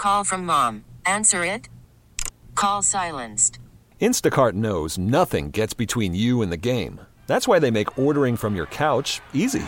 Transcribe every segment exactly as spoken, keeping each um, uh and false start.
Call from mom. Answer it. Call silenced. Instacart knows nothing gets between you and the game. That's why they make ordering from your couch easy.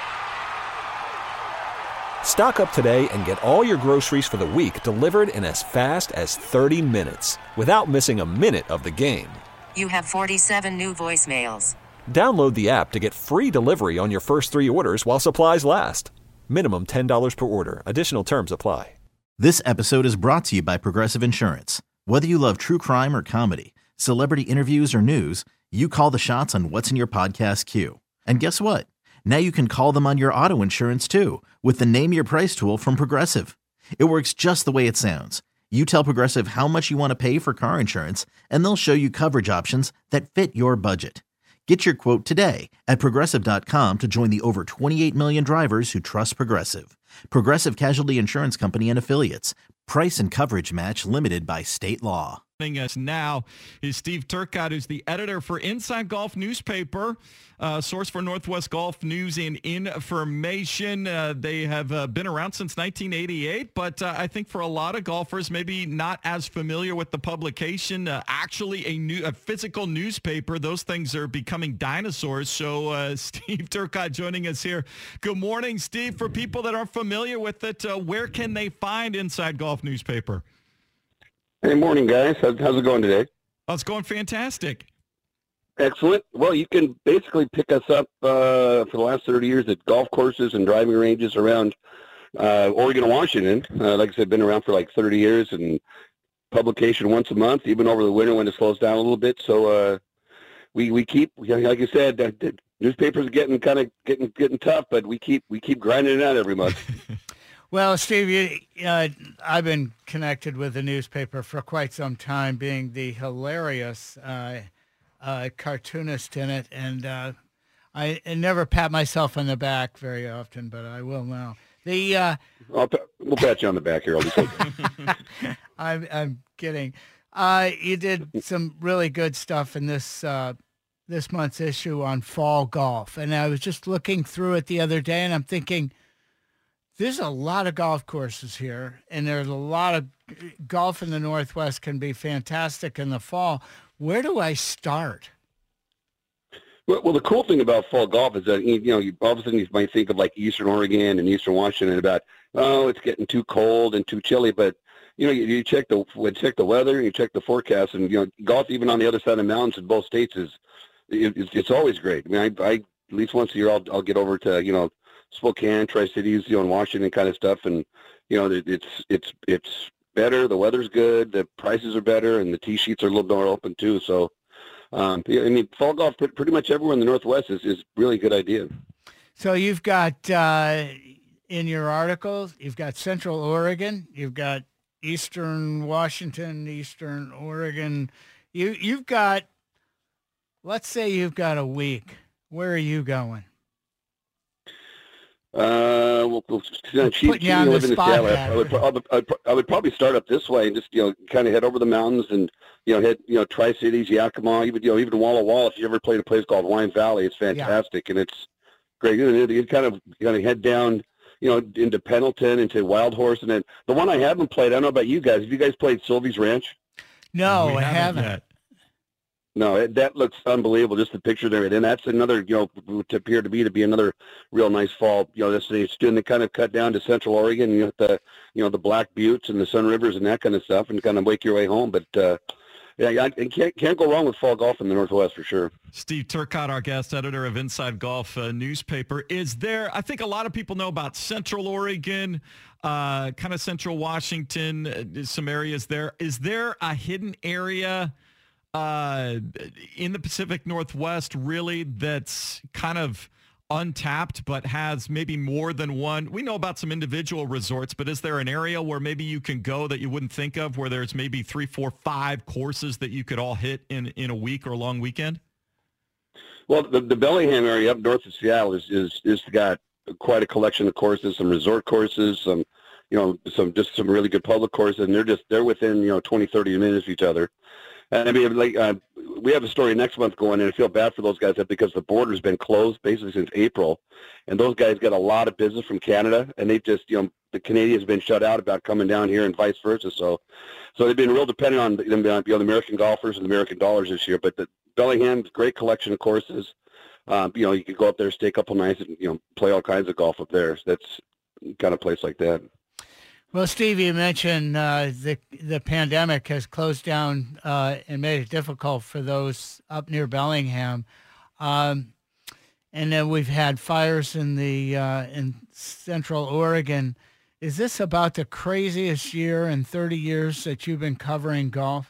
Stock up today and get all your groceries for the week delivered in as fast as thirty minutes without missing a minute of the game. You have forty-seven new voicemails. Download the app to get free delivery on your first three orders while supplies last. Minimum ten dollars per order. Additional terms apply. This episode is brought to you by Progressive Insurance. Whether you love true crime or comedy, celebrity interviews or news, you call the shots on what's in your podcast queue. And guess what? Now you can call them on your auto insurance too with the Name Your Price tool from Progressive. It works just the way it sounds. You tell Progressive how much you want to pay for car insurance, and they'll show you coverage options that fit your budget. Get your quote today at Progressive dot com to join the over twenty-eight million drivers who trust Progressive. Progressive Casualty Insurance Company and Affiliates. Price and coverage match limited by state law. Joining us now is Steve Turcotte, who's the editor for Inside Golf Newspaper, uh, source for Northwest Golf news and information. Uh, they have uh, been around since nineteen eighty-eight, but uh, I think for a lot of golfers, maybe not as familiar with the publication. Uh, actually, a new, a physical newspaper. Those things are becoming dinosaurs. So, uh, Steve Turcotte joining us here. Good morning, Steve. For people that aren't familiar with it, uh, where can they find Inside Golf Newspaper? Hey, morning, guys. How's, how's it going today? Oh, it's going fantastic. Excellent. Well, you can basically pick us up uh, for the last thirty years at golf courses and driving ranges around uh, Oregon and Washington. Uh, like I said, been around for like thirty years and publication once a month, even over the winter when it slows down a little bit. So uh, we we keep, like you said, uh, the newspapers are getting kind of getting getting tough, but we keep we keep grinding it out every month. Well, Steve, you, uh, I've been connected with the newspaper for quite some time, being the hilarious uh, uh, cartoonist in it, and uh, I, I never pat myself on the back very often, but I will now. The uh, I'll pa- we'll pat you on the back here. I'll be okay. I'm, I'm kidding. Uh, you did some really good stuff in this uh, this month's issue on fall golf, and I was just looking through it the other day, and I'm thinking, there's a lot of golf courses here, and there's a lot of golf in the Northwest can be fantastic in the fall. Where do I start? Well, well, the cool thing about fall golf is that, you know, you, all of a sudden you might think of like Eastern Oregon and Eastern Washington about, oh, it's getting too cold and too chilly. But, you know, you, you check the check the weather, you check the forecast, and, you know, golf even on the other side of the mountains in both states is it, it's, it's always great. I mean, I, I at least once a year I'll, I'll get over to, you know, Spokane, Tri-Cities, you know, and Washington kind of stuff. And, you know, it's, it's, it's better. The weather's good. The prices are better, and the tee sheets are a little more open too. So, um, I mean, fall golf pretty much everywhere in the Northwest is, is really a good idea. So you've got, uh, in your articles, you've got Central Oregon, you've got Eastern Washington, Eastern Oregon. You, you've got, let's say you've got a week. Where are you going? Uh, well, well you she, you on the spot, in I, would, I, would, I, would, I would probably start up this way and just, you know, kind of head over the mountains and, you know, head, you know, Tri-Cities, Yakima, even, you know, even Walla Walla. If you ever played a place called Wine Valley, it's fantastic. Yeah. And it's great. You, know, you kind of, you kind of head down, you know, into Pendleton, into Wild Horse. And then the one I haven't played, I don't know about you guys. Have you guys played Sylvie's Ranch? No, we I haven't. Yet. No, it, that looks unbelievable. Just the picture there, and that's another, you know, would appear to be to be another real nice fall, you know, destination. And they kind of cut down to Central Oregon, you know, the, you know, the Black Buttes and the Sun Rivers and that kind of stuff, and kind of make your way home. But uh, yeah, I can't can't go wrong with fall golf in the Northwest for sure. Steve Turcotte, our guest editor of Inside Golf uh, newspaper, is there. I think a lot of people know about Central Oregon, uh, kind of Central Washington, uh, some areas there. Is there a hidden area Uh, in the Pacific Northwest, really, that's kind of untapped but has maybe more than one? We know about some individual resorts, but is there an area where maybe you can go that you wouldn't think of, where there's maybe three, four, five courses that you could all hit in, in a week or a long weekend? Well, the, the Bellingham area up north of Seattle is, is, is got quite a collection of courses, some resort courses, some, you know, some, just some really good public courses, and they're just, they're within, you know, twenty, thirty minutes of each other. And I mean, like uh, we have a story next month going, and I feel bad for those guys that because the border's been closed basically since April, and those guys get a lot of business from Canada, and they just, you know, the Canadians been shut out about coming down here and vice versa. So, so they've been real dependent on the, you know, the American golfers and the American dollars this year. But the Bellingham's great collection of courses. Um, you know, you could go up there, stay a couple nights, and you know, play all kinds of golf up there. That's kind of place like that. Well, Steve, you mentioned uh, the the pandemic has closed down uh, and made it difficult for those up near Bellingham, um, and then we've had fires in the uh, in Central Oregon. Is this about the craziest year in thirty years that you've been covering golf?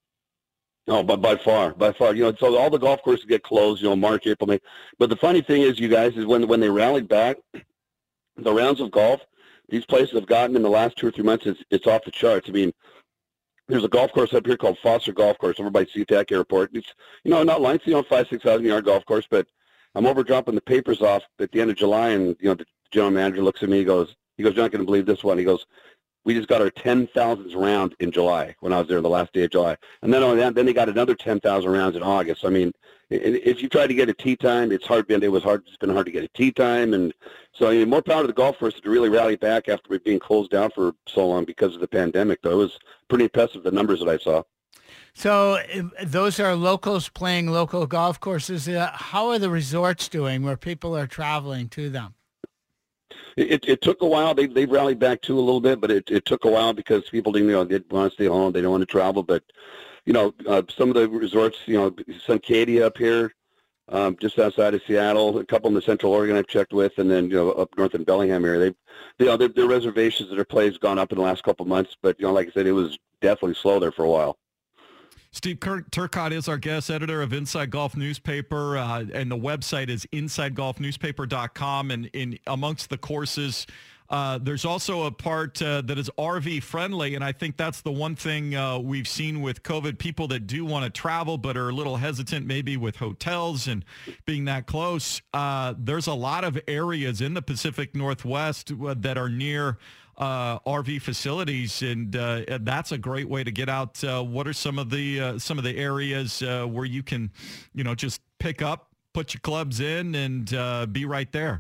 Oh, but by far, by far, you know, so all the golf courses get closed, you know, March, April, May. But the funny thing is, you guys, is when when they rallied back, the rounds of golf these places have gotten in the last two or three months, it's, it's off the charts. I mean, there's a golf course up here called Foster Golf Course over by SeaTac Airport. It's, you know, not lengthy, you know, five, six thousand yard golf course, but I'm over dropping the papers off at the end of July, and, you know, the general manager looks at me, he goes, he goes, you're not going to believe this one. He goes, we just got our ten thousandth round in July when I was there the last day of July. And then on that, then they got another ten thousand rounds in August. I mean, if you try to get a tee time, it's hard. It was hard. It's been hard to get a tee time. And so, you know, more power to the golf course to really rally back after being closed down for so long because of the pandemic, though. It was pretty impressive, the numbers that I saw. So those are locals playing local golf courses. Uh, how are the resorts doing where people are traveling to them? It, it took a while. They they rallied back too a little bit, but it, it took a while because people didn't, you know, didn't want to stay home. They don't want to travel. But, you know, uh, some of the resorts, you know, Suncadia up here, um, just outside of Seattle, a couple in the Central Oregon I've checked with, and then, you know, up north in Bellingham area, they've, you know, their, their reservations at their place gone up in the last couple of months. But, you know, like I said, it was definitely slow there for a while. Steve Turcotte is our guest, editor of Inside Golf Newspaper, uh, and the website is inside golf newspaper dot com. And in amongst the courses, uh, there's also a part uh, that is R V friendly, and I think that's the one thing uh, we've seen with COVID. People that do want to travel but are a little hesitant maybe with hotels and being that close. Uh, there's a lot of areas in the Pacific Northwest that are near Uh, R V facilities, and uh, that's a great way to get out. Uh, what are some of the uh, some of the areas uh, where you can, you know, just pick up, put your clubs in, and uh, be right there?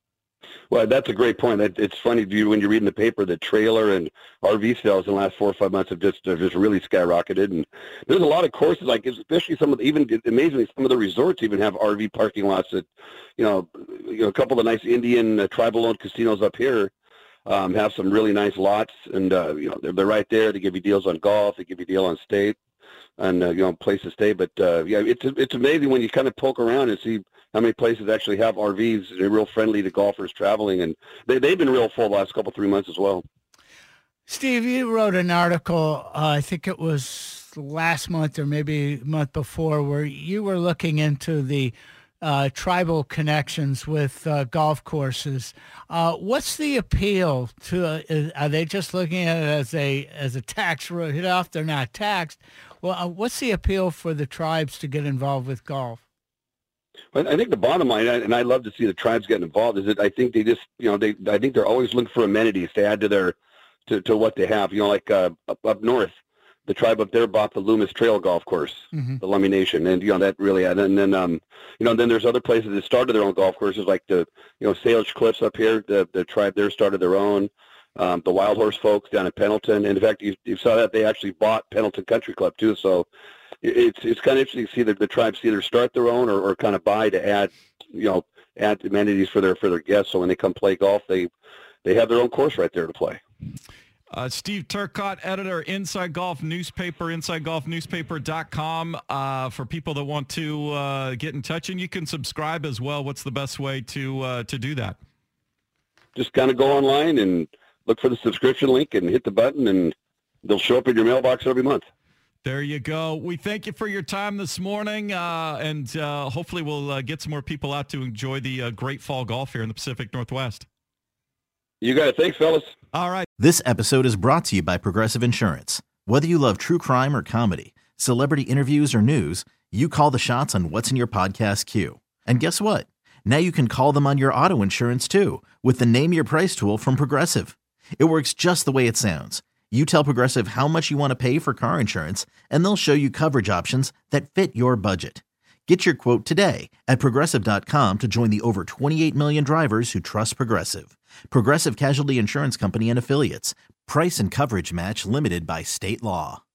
Well, that's a great point. It's funny when you're reading the paper that trailer and R V sales in the last four or five months have just have just really skyrocketed. And there's a lot of courses, like especially some of the, even amazingly, some of the resorts even have R V parking lots that, you know, you know, a couple of nice Indian uh, tribal-owned casinos up here Um, have some really nice lots, and uh, you know they're, they're right there. They give you deals on golf, they give you a deal on state, and uh, you know place to stay. But uh, yeah, it's it's amazing when you kind of poke around and see how many places actually have R Vs. They're real friendly to golfers traveling, and they they've been real full the last couple three months as well. Steve, you wrote an article, uh, I think it was last month or maybe a month before, where you were looking into the Uh, tribal connections with uh, golf courses. Uh, what's the appeal to? Uh, are they just looking at it as a as a tax write-off? They're not taxed. Well, uh, what's the appeal for the tribes to get involved with golf? Well, I think the bottom line, and I love to see the tribes getting involved, is that I think they just, you know, they I think they're always looking for amenities to add to their to, to what they have. You know, like uh, up, up north, the tribe up there bought the Loomis Trail Golf Course, mm-hmm. the Lummi Nation, and you know that really. And then, um, you know, then there's other places that started their own golf courses, like the, you know, Salish Cliffs up here. The the tribe there started their own. Um, the Wild Horse folks down in Pendleton, and in fact, you, you saw that they actually bought Pendleton Country Club too. So it's it's kind of interesting to see that the tribes either start their own or, or kind of buy to add, you know, add amenities for their for their guests. So when they come play golf, they they have their own course right there to play. Uh, Steve Turcotte, editor, Inside Golf Newspaper, inside golf newspaper dot com. Uh, for people that want to uh, get in touch, and you can subscribe as well. What's the best way to uh, to do that? Just kind of go online and look for the subscription link and hit the button, and they'll show up in your mailbox every month. There you go. We thank you for your time this morning, uh, and uh, hopefully we'll uh, get some more people out to enjoy the uh, great fall golf here in the Pacific Northwest. You got it. Thanks, fellas. All right. This episode is brought to you by Progressive Insurance. Whether you love true crime or comedy, celebrity interviews or news, you call the shots on what's in your podcast queue. And guess what? Now you can call them on your auto insurance too with the Name Your Price tool from Progressive. It works just the way it sounds. You tell Progressive how much you want to pay for car insurance, and they'll show you coverage options that fit your budget. Get your quote today at Progressive dot com to join the over twenty-eight million drivers who trust Progressive. Progressive Casualty Insurance Company and Affiliates. Price and coverage match limited by state law.